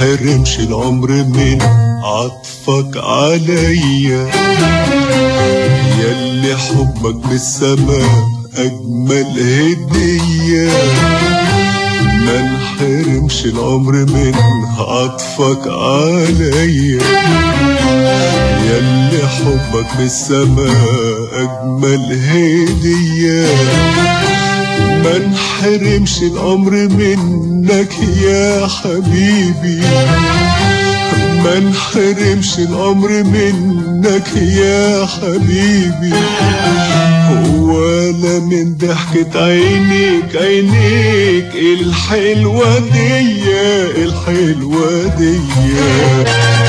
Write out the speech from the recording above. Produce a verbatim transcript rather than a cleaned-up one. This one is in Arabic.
انحرمش العمر من عطفك عليا، ياللي حبك من السماء أجمل هدية. ما انحرمش العمر من عطفك عليا، ياللي حبك من السماء أجمل هدية. ما انحرمش الأمر منك يا حبيبي، ما انحرمش الأمر منك يا حبيبي، ولا من ضحكة عينيك عينيك الحلوة دي الحلوة دي.